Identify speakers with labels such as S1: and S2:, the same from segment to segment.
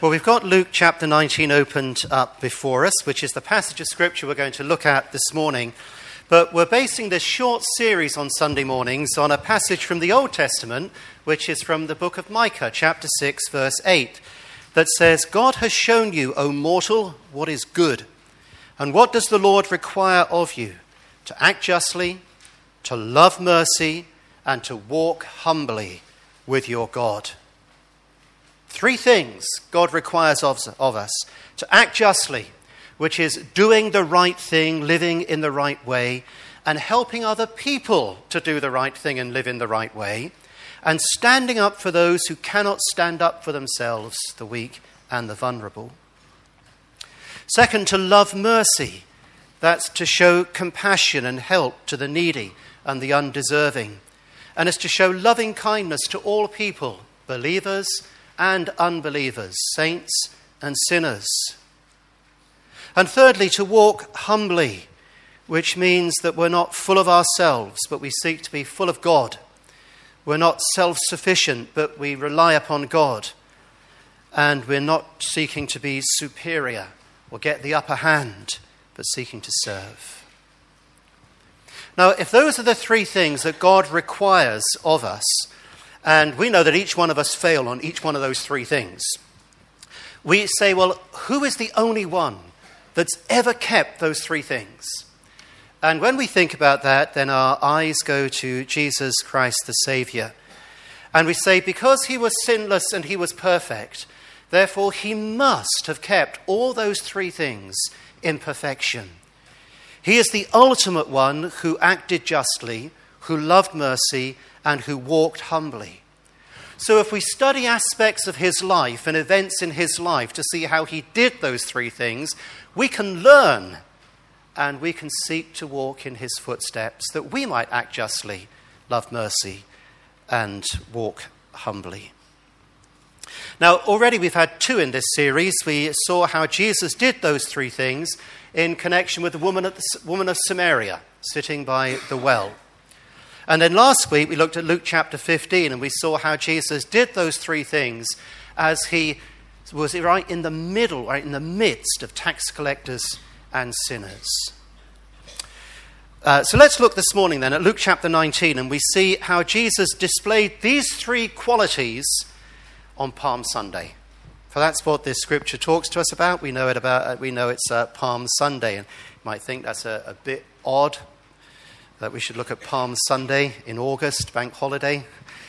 S1: Well, we've got Luke chapter 19 opened up before us, which is the passage of Scripture we're going to look at this morning. But we're basing this short series on Sunday mornings on a passage from the Old Testament, which is from the book of Micah, chapter 6, verse 8, that says, "God has shown you, O mortal, what is good. And what does the Lord require of you? To act justly, to love mercy, and to walk humbly with your God." Three things God requires of us. To act justly, which is doing the right thing, living in the right way, and helping other people to do the right thing and live in the right way, and standing up for those who cannot stand up for themselves, the weak and the vulnerable. Second, to love mercy. That's to show compassion and help to the needy and the undeserving. And it's to show loving kindness to all people, believers and unbelievers, saints and sinners. And thirdly, to walk humbly, which means that we're not full of ourselves, but we seek to be full of God. We're not self-sufficient, but we rely upon God. And we're not seeking to be superior or get the upper hand, but seeking to serve. Now, if those are the three things that God requires of us, and we know that each one of us fail on each one of those three things, we say, well, who is the only one that's ever kept those three things? And when we think about that, then our eyes go to Jesus Christ the Saviour. And we say, because he was sinless and he was perfect, therefore he must have kept all those three things in perfection. He is the ultimate one who acted justly, who loved mercy, and who walked humbly. So if we study aspects of his life and events in his life to see how he did those three things, we can learn and we can seek to walk in his footsteps, that we might act justly, love mercy, and walk humbly. Now, already we've had two in this series. We saw how Jesus did those three things in connection with the woman of Samaria sitting by the well. And then last week we looked at Luke chapter 15 and we saw how Jesus did those three things as he was right in the middle, right in the midst of tax collectors and sinners. So let's look this morning then at Luke chapter 19 and we see how Jesus displayed these three qualities on Palm Sunday. For that's what this scripture talks to us about. We know it's Palm Sunday, and you might think that's a bit odd that we should look at Palm Sunday in August, bank holiday.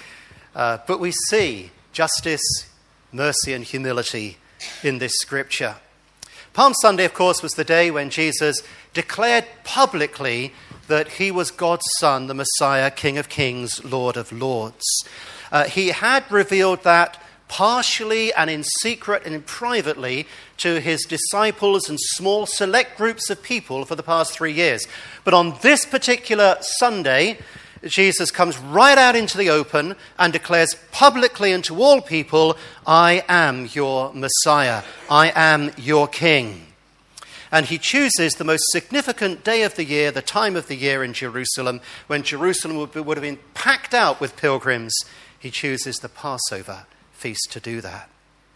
S1: But we see justice, mercy, and humility in this scripture. Palm Sunday, of course, was the day when Jesus declared publicly that he was God's Son, the Messiah, King of Kings, Lord of Lords. He had revealed that partially and in secret and privately to his disciples and small select groups of people for the past 3 years. But on this particular Sunday, Jesus comes right out into the open and declares publicly and to all people, "I am your Messiah. I am your King." And he chooses the most significant day of the year, the time of the year in Jerusalem, when Jerusalem would have been packed out with pilgrims. He chooses the Passover feast to do that.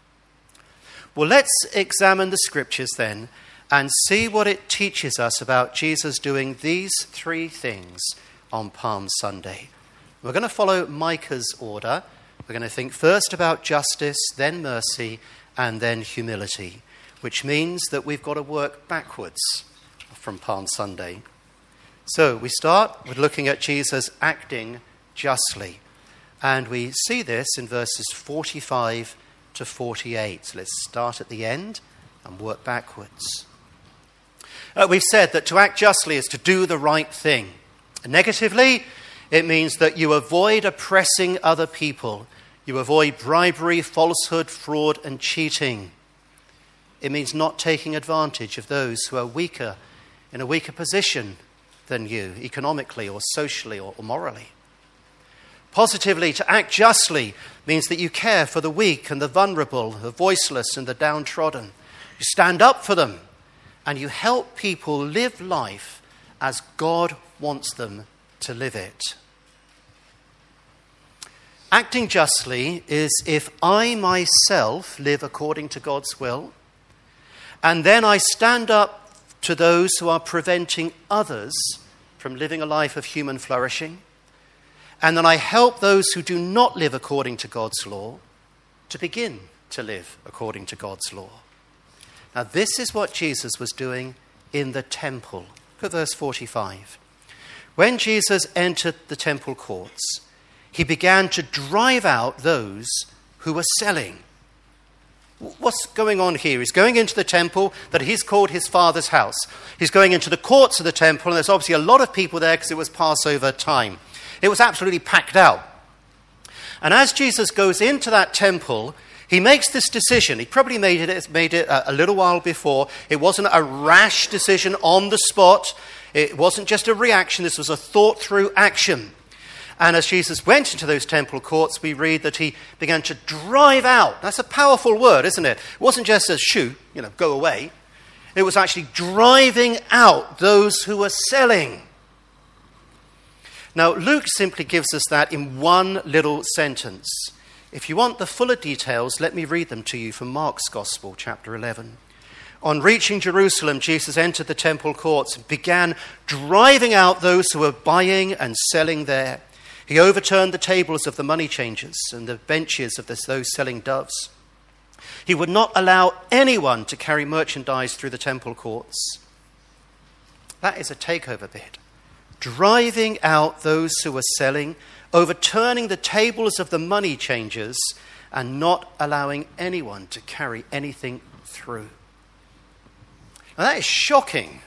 S1: Well, let's examine the scriptures then and see what it teaches us about Jesus doing these three things on Palm Sunday. We're going to follow Micah's order. We're going to think first about justice, then mercy, and then humility, which means that we've got to work backwards from Palm Sunday. So we start with looking at Jesus acting justly. And we see this in verses 45 to 48. So let's start at the end and work backwards. We've said that to act justly is to do the right thing. Negatively, it means that you avoid oppressing other people. You avoid bribery, falsehood, fraud, and cheating. It means not taking advantage of those who are weaker, in a weaker position than you, economically or socially or morally. Positively, to act justly means that you care for the weak and the vulnerable, the voiceless and the downtrodden. You stand up for them and you help people live life as God wants them to live it. Acting justly is if I myself live according to God's will, and then I stand up to those who are preventing others from living a life of human flourishing, and then I help those who do not live according to God's law to begin to live according to God's law. Now, this is what Jesus was doing in the temple. Look at verse 45. When Jesus entered the temple courts, he began to drive out those who were selling. What's going on here? He's going into the temple that he's called his Father's house. He's going into the courts of the temple, and there's obviously a lot of people there because it was Passover time. It was absolutely packed out. And as Jesus goes into that temple, he makes this decision. He probably made it a little while before. It wasn't a rash decision on the spot. It wasn't just a reaction. This was a thought-through action. And as Jesus went into those temple courts, we read that he began to drive out. That's a powerful word, isn't it? It wasn't just a shoo, go away. It was actually driving out those who were selling. Now, Luke simply gives us that in one little sentence. If you want the fuller details, let me read them to you from Mark's Gospel, chapter 11. On reaching Jerusalem, Jesus entered the temple courts and began driving out those who were buying and selling there. He overturned the tables of the money changers and the benches of those selling doves. He would not allow anyone to carry merchandise through the temple courts. That is a takeover bid. Driving out those who were selling, overturning the tables of the money changers, and not allowing anyone to carry anything through. Now that is shocking.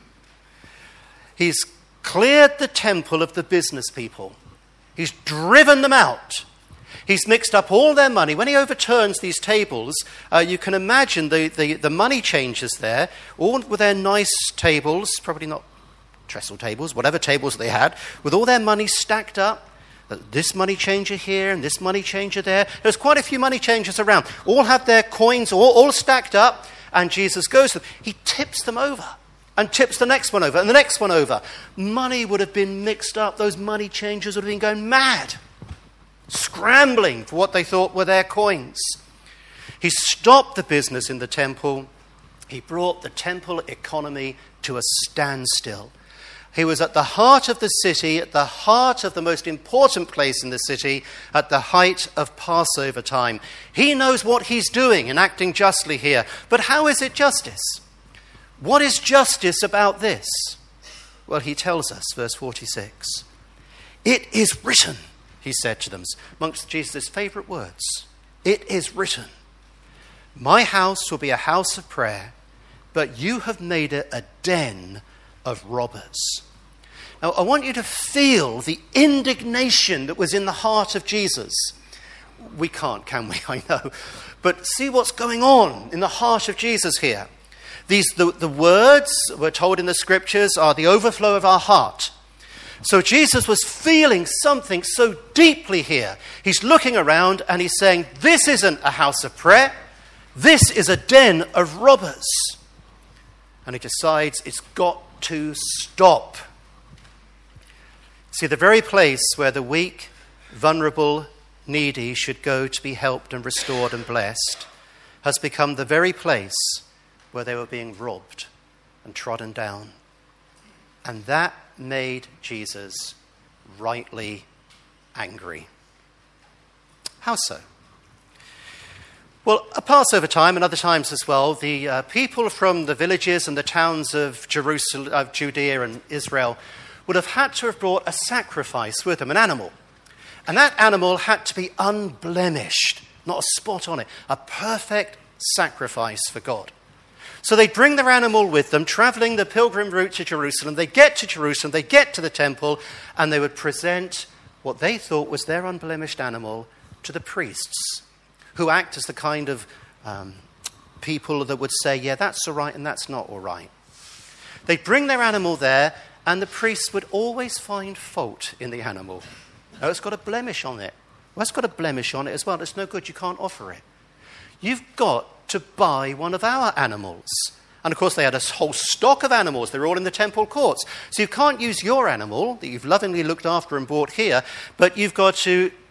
S1: He's cleared the temple of the business people. He's driven them out. He's mixed up all their money. When he overturns these tables, you can imagine the money changers there, all with their nice tables, probably not trestle tables, whatever tables they had, with all their money stacked up. This money changer here and this money changer there. There's quite a few money changers around. All have their coins all stacked up, and Jesus goes to them. He tips them over. And tips the next one over, and the next one over. Money would have been mixed up. Those money changers would have been going mad, scrambling for what they thought were their coins. He stopped the business in the temple. He brought the temple economy to a standstill. He was at the heart of the city, at the heart of the most important place in the city, at the height of Passover time. He knows what he's doing in acting justly here. But how is it justice? What is justice about this? Well, he tells us, verse 46. It is written, he said to them, amongst Jesus' favourite words. It is written, my house will be a house of prayer, but you have made it a den of robbers. Now, I want you to feel the indignation that was in the heart of Jesus. We can't, can we? I know. But see what's going on in the heart of Jesus here. The words we're told in the scriptures are the overflow of our heart. So Jesus was feeling something so deeply here. He's looking around and he's saying, this isn't a house of prayer. This is a den of robbers. And he decides it's got to stop. See, the very place where the weak, vulnerable, needy should go to be helped and restored and blessed has become the very place where they were being robbed and trodden down. And that made Jesus rightly angry. How so? Well, at Passover time and other times as well, the people from the villages and the towns of Jerusalem, of Judea and Israel would have had to have brought a sacrifice with them, an animal. And that animal had to be unblemished, not a spot on it, a perfect sacrifice for God. So they'd bring their animal with them, traveling the pilgrim route to Jerusalem. They get to Jerusalem, they get to the temple, and they would present what they thought was their unblemished animal to the priests, who act as the kind of people that would say, yeah, that's all right and that's not all right. They'd bring their animal there, and the priests would always find fault in the animal. Oh, it's got a blemish on it. Well, it's got a blemish on it as well. It's no good. You can't offer it. You've got to buy one of our animals. And of course, they had a whole stock of animals. They're all in the temple courts. So you can't use your animal that you've lovingly looked after and bought here, but you've got to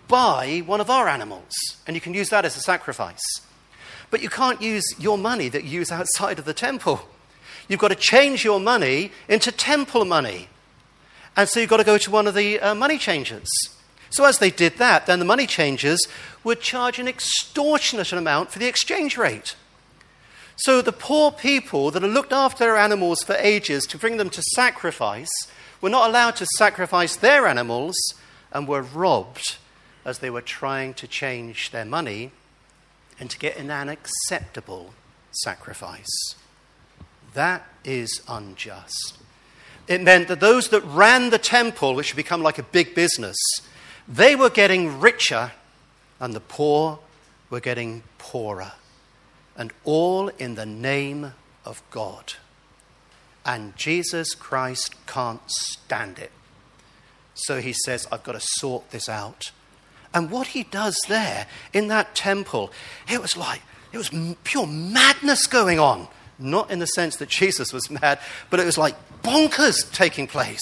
S1: buy one of our animals, and you can use that as a sacrifice. But you can't use your money that you use outside of the temple. You've got to change your money into temple money. And so you've got to go to one of the money changers. So as they did that, then the money changers would charge an extortionate amount for the exchange rate. So the poor people that had looked after their animals for ages to bring them to sacrifice were not allowed to sacrifice their animals and were robbed as they were trying to change their money and to get an acceptable sacrifice. That is unjust. It meant that those that ran the temple, which had become like a big business, they were getting richer and the poor were getting poorer. And all in the name of God. And Jesus Christ can't stand it. So he says, I've got to sort this out. And what he does there in that temple, it was pure madness going on. Not in the sense that Jesus was mad, but it was like bonkers taking place.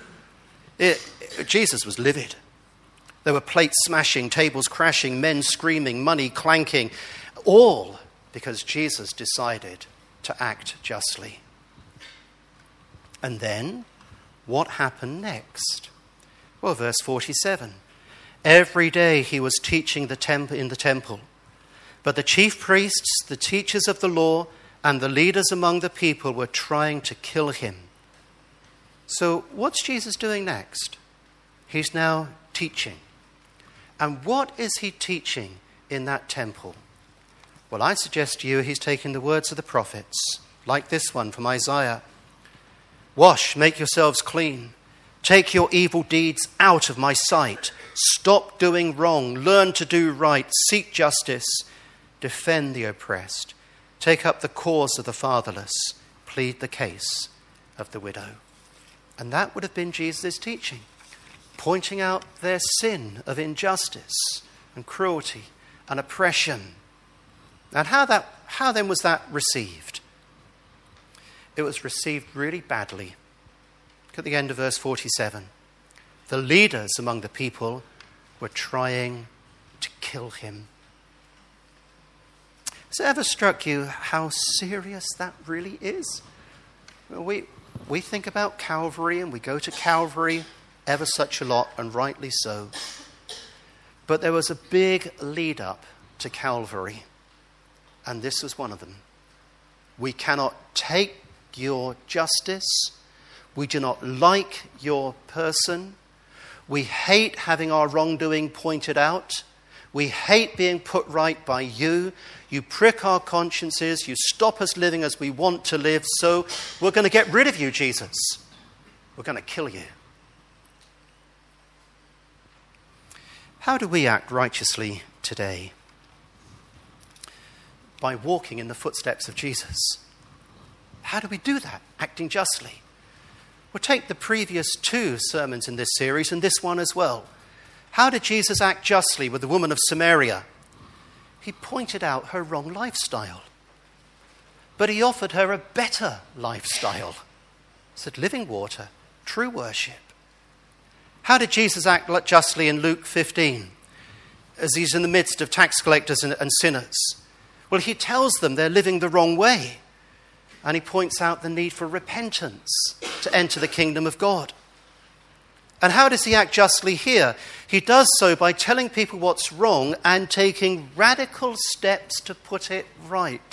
S1: Jesus was livid. There were plates smashing, tables crashing, men screaming, money clanking, all because Jesus decided to act justly. And then, what happened next? Well, verse 47. Every day he was teaching in the temple, but the chief priests, the teachers of the law, and the leaders among the people were trying to kill him. So what's Jesus doing next? He's now teaching. And what is he teaching in that temple? Well, I suggest to you he's taking the words of the prophets, like this one from Isaiah. Wash, make yourselves clean. Take your evil deeds out of my sight. Stop doing wrong. Learn to do right. Seek justice. Defend the oppressed. Take up the cause of the fatherless. Plead the case of the widow. And that would have been Jesus' teaching, pointing out their sin of injustice and cruelty and oppression. And how then was that received? It was received really badly. Look at the end of verse 47. The leaders among the people were trying to kill him. Has it ever struck you how serious that really is? We think about Calvary and we go to Calvary ever such a lot, and rightly so. But there was a big lead up to Calvary, and this was one of them. We cannot take your justice. We do not like your person. We hate having our wrongdoing pointed out. We hate being put right by you. You prick our consciences. You stop us living as we want to live. So we're going to get rid of you, Jesus. We're going to kill you. How do we act righteously today? By walking in the footsteps of Jesus. How do we do that, acting justly? Well, take the previous 2 sermons in this series and this one as well. How did Jesus act justly with the woman of Samaria? He pointed out her wrong lifestyle. But he offered her a better lifestyle. He said, living water, true worship. How did Jesus act justly in Luke 15 as he's in the midst of tax collectors and sinners? Well, he tells them they're living the wrong way. And he points out the need for repentance to enter the kingdom of God. And how does he act justly here? He does so by telling people what's wrong and taking radical steps to put it right.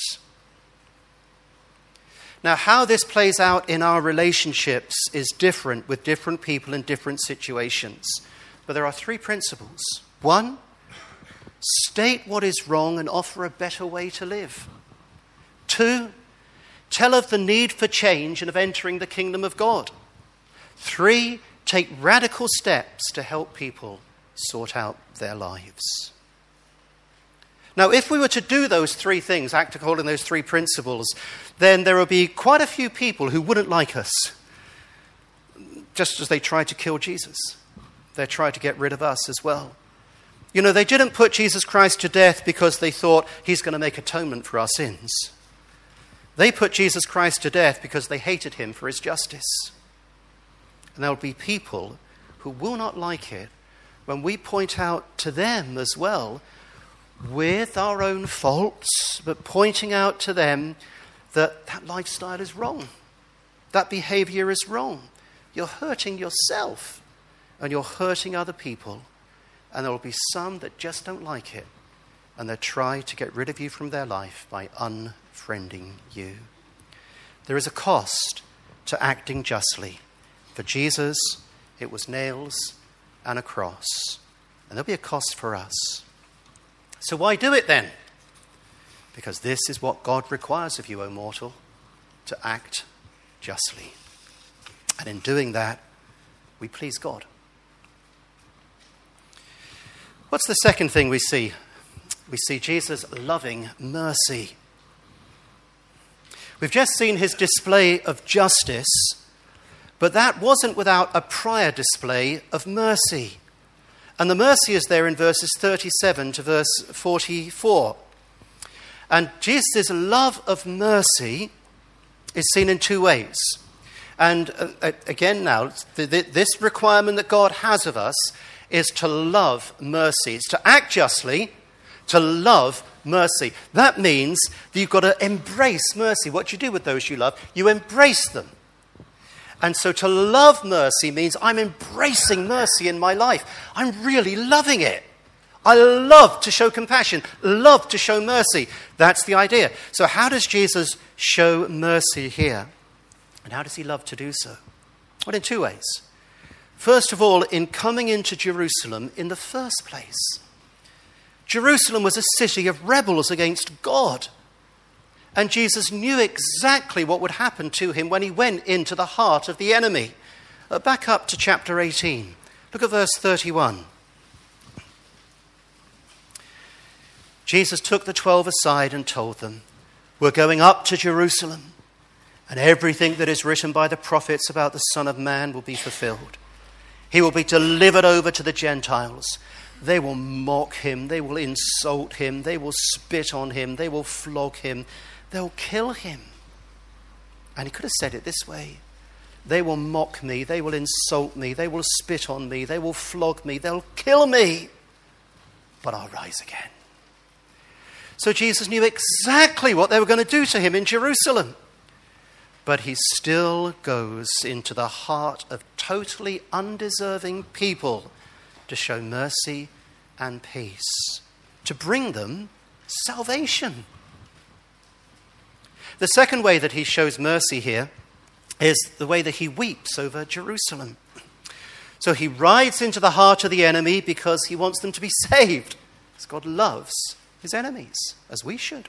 S1: Now, how this plays out in our relationships is different with different people in different situations. But there are 3 principles. 1, state what is wrong and offer a better way to live. 2, tell of the need for change and of entering the kingdom of God. 3, take radical steps to help people sort out their lives. Now, if we were to do those 3 things, act according to those 3 principles, then there will be quite a few people who wouldn't like us, just as they tried to kill Jesus. They tried to get rid of us as well. You know, they didn't put Jesus Christ to death because they thought he's going to make atonement for our sins. They put Jesus Christ to death because they hated him for his justice. And there will be people who will not like it when we point out to them as well, with our own faults, but pointing out to them that that lifestyle is wrong, that behavior is wrong. You're hurting yourself and you're hurting other people, and there will be some that just don't like it, and they'll try to get rid of you from their life by unfriending you. There is a cost to acting justly. For Jesus, it was nails and a cross, and there'll be a cost for us. So why do it then? Because this is what God requires of you, O mortal, to act justly. And in doing that, we please God. What's the second thing we see? We see Jesus' loving mercy. We've just seen his display of justice, but that wasn't without a prior display of mercy. And the mercy is there in verses 37 to verse 44. And Jesus' love of mercy is seen in two ways. And again now, this requirement that God has of us is to love mercy. It's to act justly, to love mercy. That means that you've got to embrace mercy. What do you do with those you love? You embrace them. And so to love mercy means I'm embracing mercy in my life. I'm really loving it. I love to show compassion, love to show mercy. That's the idea. So how does Jesus show mercy here? And how does he love to do so? Well, in two ways. First of all, in coming into Jerusalem in the first place. Jerusalem was a city of rebels against God. And Jesus knew exactly what would happen to him when he went into the heart of the enemy. Back up to chapter 18. Look at verse 31. Jesus took the 12 aside and told them, "We're going up to Jerusalem, and everything that is written by the prophets about the Son of Man will be fulfilled. He will be delivered over to the Gentiles. They will mock him, they will insult him, they will spit on him, they will flog him, they'll kill him." And he could have said it this way: they will mock me, they will insult me, they will spit on me, they will flog me, they'll kill me, but I'll rise again. So Jesus knew exactly what they were going to do to him in Jerusalem. But he still goes into the heart of totally undeserving people to show mercy and peace, to bring them salvation. The second way that he shows mercy here is the way that he weeps over Jerusalem. So he rides into the heart of the enemy because he wants them to be saved. Because God loves his enemies, as we should.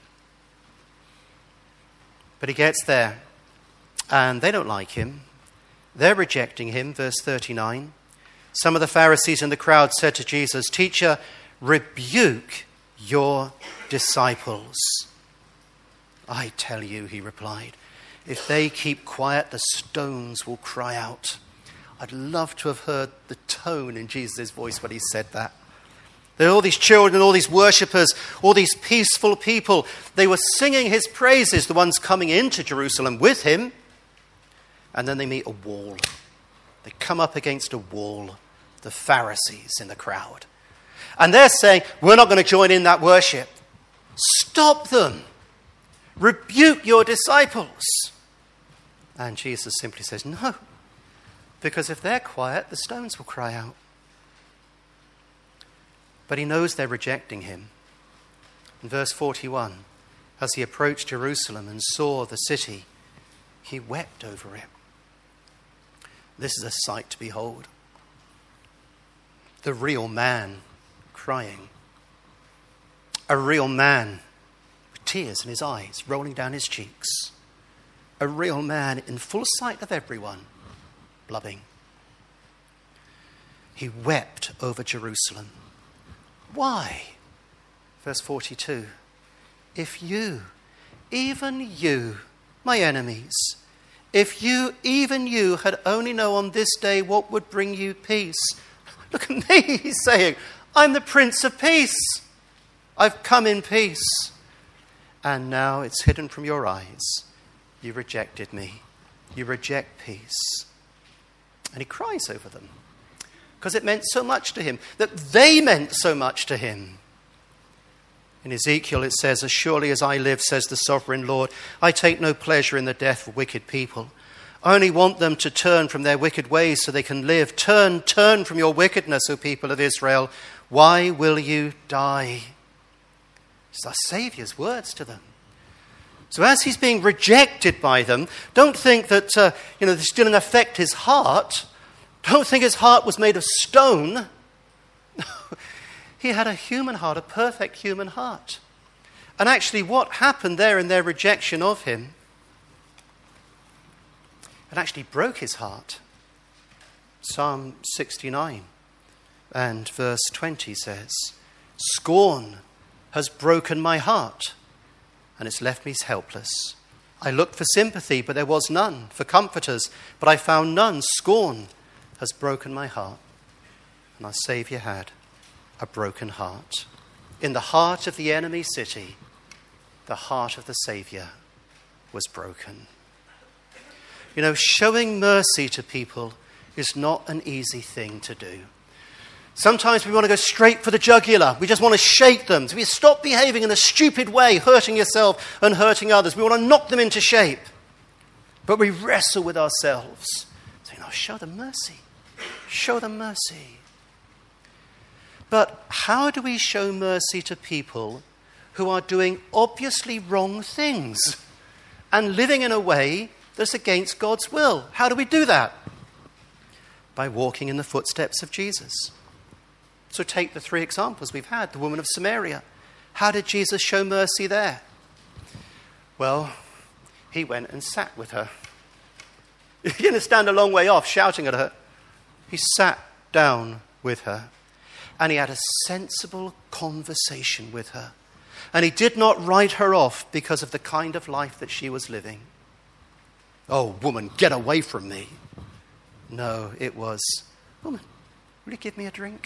S1: But he gets there, and they don't like him. They're rejecting him, verse 39. Some of the Pharisees in the crowd said to Jesus, "Teacher, rebuke your disciples." "I tell you," he replied, "if they keep quiet, the stones will cry out." I'd love to have heard the tone in Jesus' voice when he said that. There are all these children, all these worshippers, all these peaceful people. They were singing his praises, the ones coming into Jerusalem with him. And then they meet a wall. They come up against a wall, the Pharisees in the crowd. And they're saying, "We're not going to join in that worship." Stop them. Rebuke your disciples. And Jesus simply says, "No, because if they're quiet, the stones will cry out." But he knows they're rejecting him. In verse 41, as he approached Jerusalem and saw the city, he wept over it. This is a sight to behold. The real man crying. A real man with tears in his eyes, rolling down his cheeks. A real man in full sight of everyone, blubbing. He wept over Jerusalem. Why? Verse 42. "If you, even you, my enemies, if you, even you, had only known on this day what would bring you peace." Look at me, he's saying. I'm the Prince of Peace. I've come in peace. And now it's hidden from your eyes. You rejected me. You reject peace. And he cries over them. because it meant so much to him, that they meant so much to him. In Ezekiel it says, "As surely as I live, says the sovereign Lord, I take no pleasure in the death of wicked people. I only want them to turn from their wicked ways so they can live. Turn from your wickedness, O people of Israel. Why will you die?" It's our Saviour's words to them. So as he's being rejected by them, don't think that this didn't affect his heart. Don't think his heart was made of stone. He had a human heart, a perfect human heart. And actually what happened there in their rejection of him, it actually broke his heart. Psalm 69 and verse 20 says, "Scorn has broken my heart, and it's left me helpless. I looked for sympathy, but there was none, for comforters, but I found none. Scorn has broken my heart." And our Saviour had a broken heart. In the heart of the enemy city, the heart of the Saviour was broken. Showing mercy to people is not an easy thing to do. Sometimes we want to go straight for the jugular. We just want to shake them. So we stop behaving in a stupid way, hurting yourself and hurting others. We want to knock them into shape. But we wrestle with ourselves, saying, "Oh, show them mercy. Show them mercy." But how do we show mercy to people who are doing obviously wrong things and living in a way that's against God's will? How do we do that? By walking in the footsteps of Jesus. So take the three examples we've had. The woman of Samaria. How did Jesus show mercy there? Well, he went and sat with her. He didn't stand a long way off shouting at her. He sat down with her. And he had a sensible conversation with her. And he did not write her off because of the kind of life that she was living. "Oh, woman, get away from me." No, it was, "Woman, will you give me a drink?"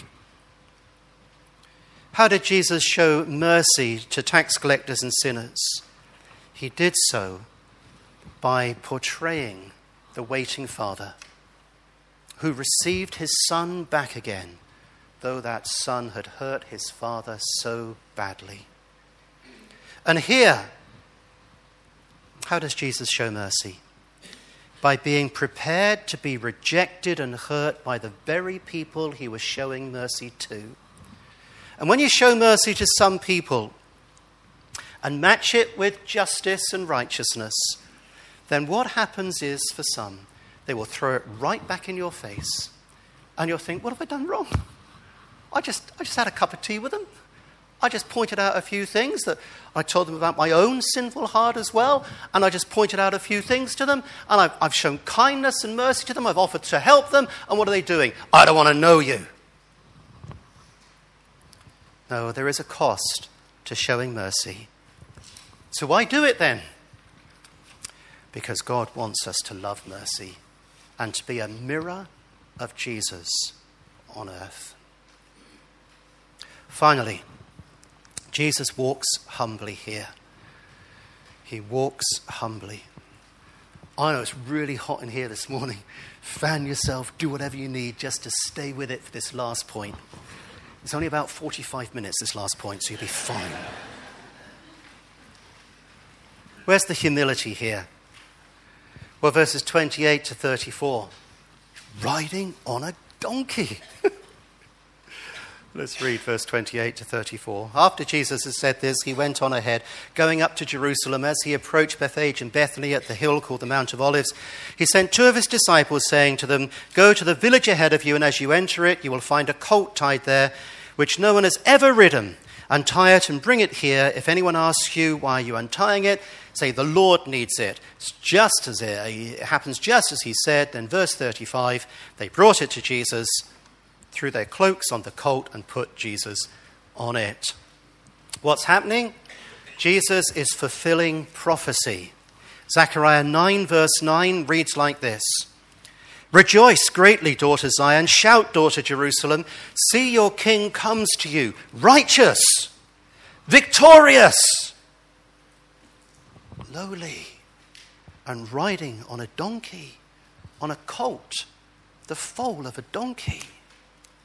S1: How did Jesus show mercy to tax collectors and sinners? He did so by portraying the waiting father who received his son back again, though that son had hurt his father so badly. And here, how does Jesus show mercy? By being prepared to be rejected and hurt by the very people he was showing mercy to. And when you show mercy to some people and match it with justice and righteousness, then what happens is, for some, they will throw it right back in your face. And you'll think, "What have I done wrong? I just had a cup of tea with them. I just pointed out a few things that I told them about my own sinful heart as well. And I just pointed out a few things to them. And I've shown kindness and mercy to them. I've offered to help them. And what are they doing? I don't want to know you." No, there is a cost to showing mercy. So why do it then? Because God wants us to love mercy and to be a mirror of Jesus on earth. Finally, Jesus walks humbly here. He walks humbly. I know it's really hot in here this morning. Fan yourself, do whatever you need just to stay with it for this last point. It's only about 45 minutes, this last point, so you'll be fine. Where's the humility here? Well, verses 28 to 34. Riding on a donkey. Let's read verse 28 to 34. After Jesus had said this, he went on ahead, going up to Jerusalem. As he approached Bethphage and Bethany at the hill called the Mount of Olives, he sent two of his disciples, saying to them, "Go to the village ahead of you, and as you enter it, you will find a colt tied there, which no one has ever ridden. Untie it and bring it here. If anyone asks you why are you untying it, say, 'The Lord needs it.'" It happens just as he said. Then verse 35, they brought it to Jesus, threw their cloaks on the colt and put Jesus on it. What's happening? Jesus is fulfilling prophecy. Zechariah 9 verse 9 reads like this. "Rejoice greatly, daughter Zion. Shout, daughter Jerusalem. See, your king comes to you, righteous, victorious, lowly, and riding on a donkey, on a colt, the foal of a donkey."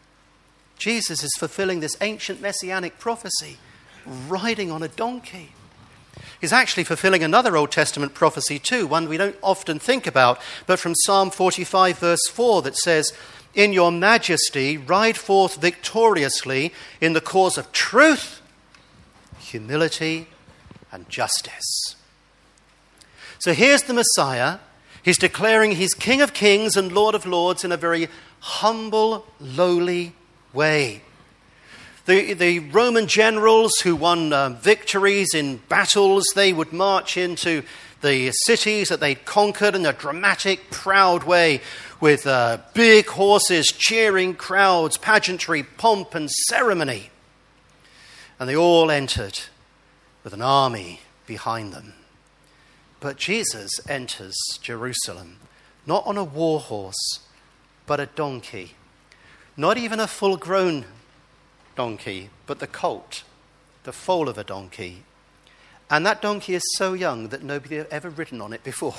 S1: Jesus is fulfilling this ancient messianic prophecy, riding on a donkey. He's actually fulfilling another Old Testament prophecy too, one we don't often think about, but from Psalm 45 verse 4 that says, "In your majesty ride forth victoriously in the cause of truth, humility, and justice." So here's the Messiah. He's declaring he's King of Kings and Lord of Lords in a very humble, lowly way. The Roman generals who won victories in battles, they would march into the cities that they'd conquered in a dramatic, proud way with big horses, cheering crowds, pageantry, pomp and ceremony. And they all entered with an army behind them. But Jesus enters Jerusalem, not on a war horse, but a donkey. Not even a full-grown donkey, but the colt, the foal of a donkey. And that donkey is so young that nobody had ever ridden on it before.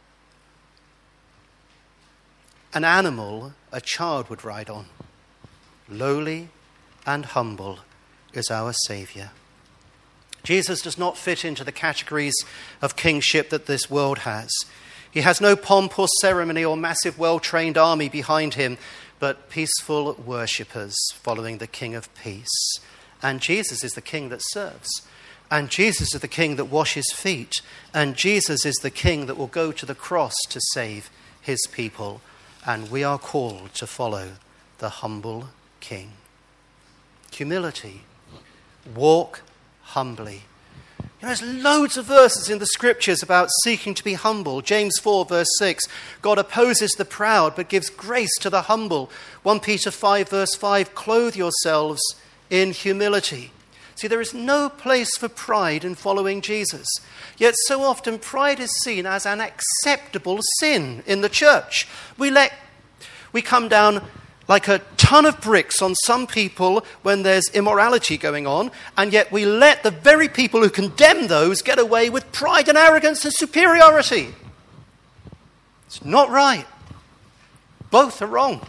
S1: An animal a child would ride on. Lowly and humble is our Saviour. Jesus does not fit into the categories of kingship that this world has. He has no pomp or ceremony or massive well-trained army behind him, but peaceful worshippers following the King of Peace. And Jesus is the King that serves. And Jesus is the King that washes feet. And Jesus is the King that will go to the cross to save his people. And we are called to follow the humble King. Humility. Walk humbly. There's loads of verses in the scriptures about seeking to be humble. James 4 verse 6, God opposes the proud but gives grace to the humble. 1 Peter 5 verse 5, clothe yourselves in humility. See, there is no place for pride in following Jesus. Yet so often pride is seen as an acceptable sin in the church. We come down like a ton of bricks on some people when there's immorality going on, and yet we let the very people who condemn those get away with pride and arrogance and superiority. It's not right. Both are wrong.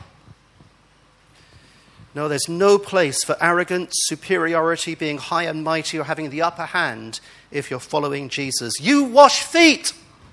S1: No, there's no place for arrogance, superiority, being high and mighty, or having the upper hand if you're following Jesus. You wash feet.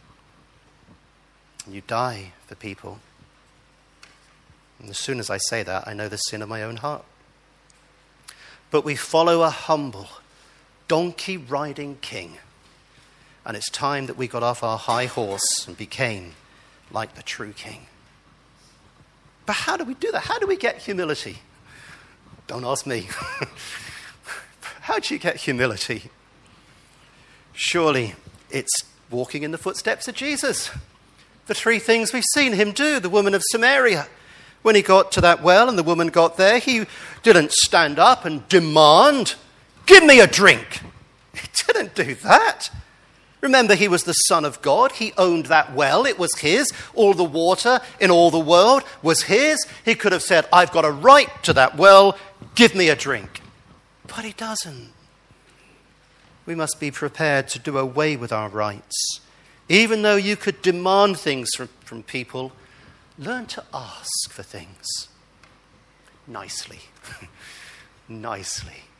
S1: And you die for people. And as soon as I say that, I know the sin of my own heart. But we follow a humble, donkey-riding king. And it's time that we got off our high horse and became like the true king. But how do we do that? How do we get humility? Don't ask me. How do you get humility? Surely it's walking in the footsteps of Jesus. The three things we've seen him do. The woman of Samaria. When he got to that well and the woman got there, he didn't stand up and demand, "Give me a drink." He didn't do that. Remember, he was the Son of God. He owned that well. It was his. All the water in all the world was his. He could have said, "I've got a right to that well. Give me a drink." But he doesn't. We must be prepared to do away with our rights. Even though you could demand things from people, learn to ask for things nicely. Nicely.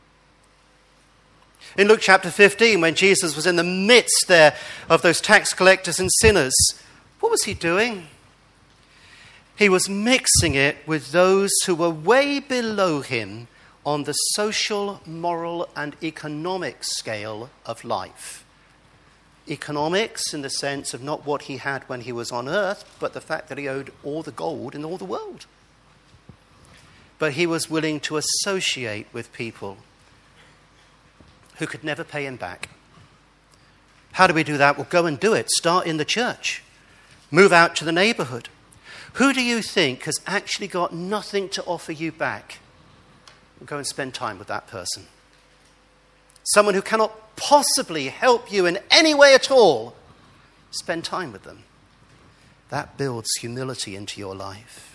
S1: In Luke chapter 15, when Jesus was in the midst there of those tax collectors and sinners, what was he doing? He was mixing it with those who were way below him on the social, moral, and economic scale of life. Economics in the sense of not what he had when he was on earth, but the fact that he owed all the gold in all the world. But he was willing to associate with people who could never pay him back. How do we do that? Well, go and do it. Start in the church. Move out to the neighborhood. Who do you think has actually got nothing to offer you back? Go and spend time with that person. Someone who cannot possibly help you in any way at all, spend time with them. That builds humility into your life.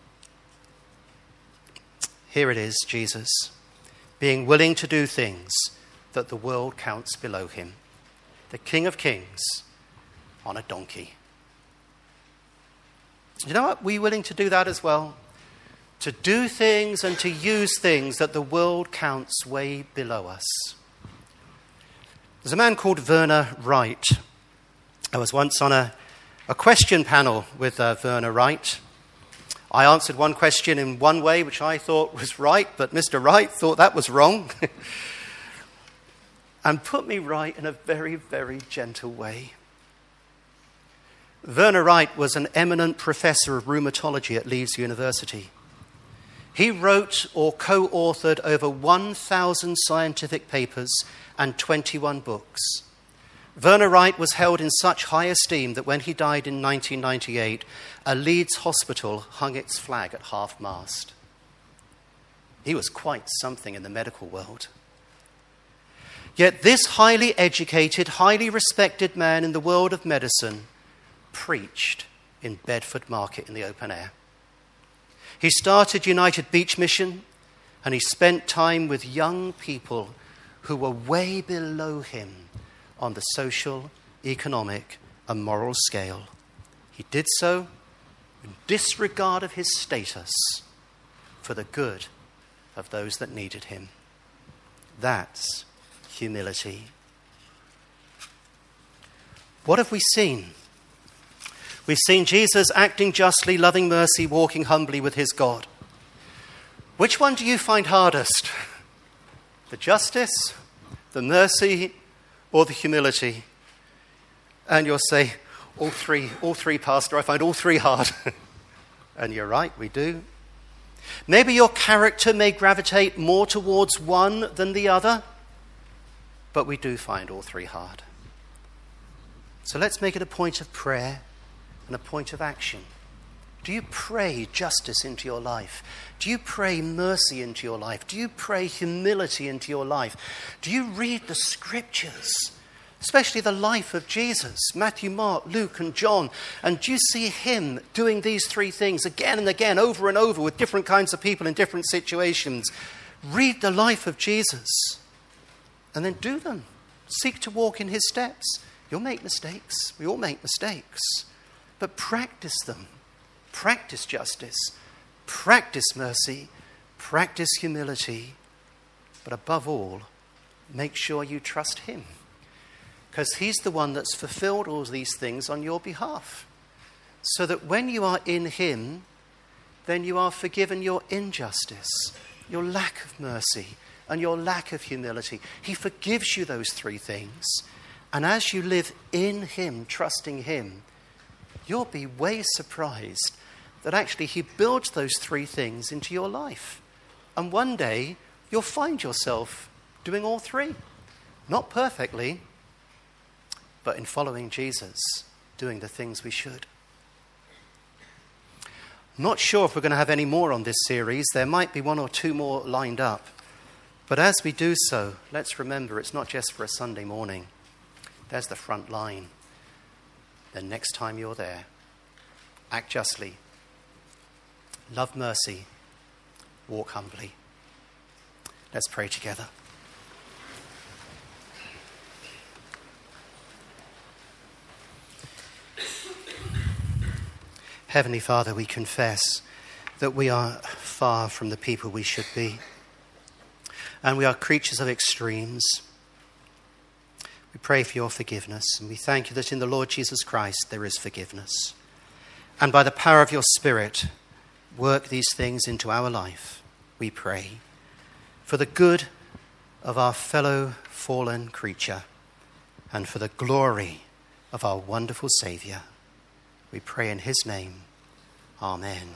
S1: Here it is, Jesus, being willing to do things that the world counts below him. The King of Kings on a donkey. You know what? We're willing to do that as well. to do things and to use things that the world counts way below us. There's a man called Werner Wright. I was once on a question panel with Werner Wright. I answered one question in one way, which I thought was right, but Mr. Wright thought that was wrong and put me right in a very, very gentle way. Werner Wright was an eminent professor of rheumatology at Leeds University. He wrote or co-authored over 1,000 scientific papers and 21 books. Werner Wright was held in such high esteem that when he died in 1998, a Leeds hospital hung its flag at half-mast. He was quite something in the medical world. Yet this highly educated, highly respected man in the world of medicine preached in Bedford Market in the open air. He started United Beach Mission, and he spent time with young people who were way below him on the social, economic, and moral scale. He did so in disregard of his status for the good of those that needed him. That's humility. What have we seen? We've seen Jesus acting justly, loving mercy, walking humbly with his God. Which one do you find hardest? The justice, the mercy, or the humility? And you'll say, all three, Pastor. I find all three hard. And you're right, we do. Maybe your character may gravitate more towards one than the other, but we do find all three hard. So let's make it a point of prayer and a point of action. Do you pray justice into your life? Do you pray mercy into your life? Do you pray humility into your life? Do you read the scriptures, especially the life of Jesus, Matthew, Mark, Luke, and John, and do you see him doing these three things again and again, over and over, with different kinds of people in different situations? Read the life of Jesus and then do them. Seek to walk in his steps. You'll make mistakes. We all make mistakes. But practice them. Practice justice. Practice mercy. Practice humility. But above all, make sure you trust him. Because he's the one that's fulfilled all these things on your behalf. So that when you are in him, then you are forgiven your injustice, your lack of mercy, and your lack of humility. He forgives you those three things. And as you live in him, trusting him, you'll be way surprised that actually he builds those three things into your life. And one day, you'll find yourself doing all three. Not perfectly, but in following Jesus, doing the things we should. I'm not sure if we're going to have any more on this series. There might be one or two more lined up. But as we do so, let's remember it's not just for a Sunday morning. There's the front line. Then next time you're there, act justly, love mercy, walk humbly. Let's pray together. Heavenly Father, we confess that we are far from the people we should be, and we are creatures of extremes. We pray for your forgiveness, and we thank you that in the Lord Jesus Christ there is forgiveness. And by the power of your Spirit, work these things into our life, we pray, for the good of our fellow fallen creature and for the glory of our wonderful Saviour. We pray in his name. Amen.